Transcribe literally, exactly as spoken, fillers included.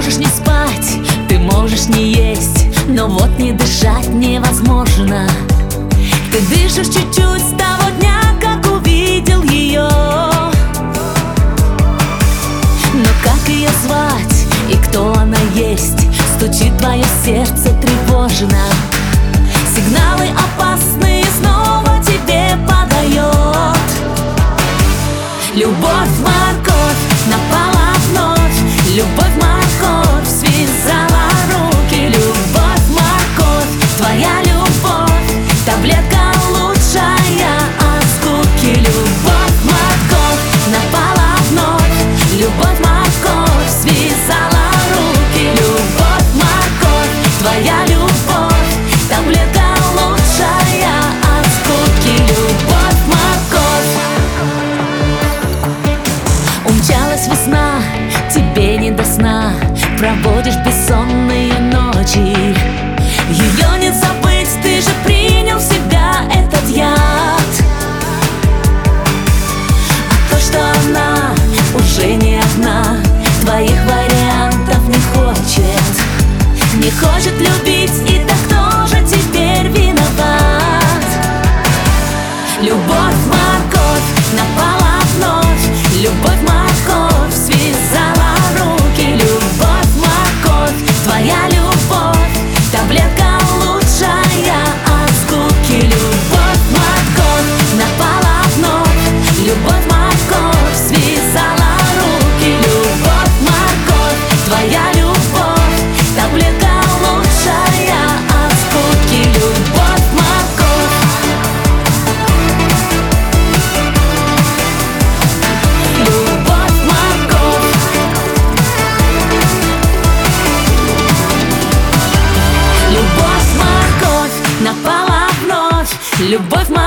можешь не спать, ты можешь не есть, но вот не дышать невозможно. Ты дышишь чуть-чуть с того дня, как увидел ее. Но как ее звать и кто она есть, стучит твое сердце тревожно. Сигналы опасные снова тебе подает. Любовь, морковь, напала вновь. Любовь, морковь, связала руки. Любовь, морковь, твоя любовь, таблетка лучшая от скуки. Любовь, морковь, напала вновь. Любовь, морковь, связала руки. Любовь, морковь, твоя любовь, таблетка лучшая от скуки. Любовь, морковь. Умчалась весна, тебе не до сна, проводишь бессонные ночи. Ее не забыть, ты же принял в себя этот яд. А то, что она уже не одна, твоих вариантов не хочет. Не хочет любить, и так кто же теперь виноват? Любовь, морковь, напала вновь. Любовь, морковь, связала руки. Любовь, морковь, твоя любовь, таблетка лучшая от скуки. Любовь, морковь, напала вновь. Любовь, морковь, связала руки. Любовь, морковь, твоя любовь, таблетка лучшая от скуки. Любовь, морковь. Любовь, морковь. Любовь, морковь, напала вновь. Любовь,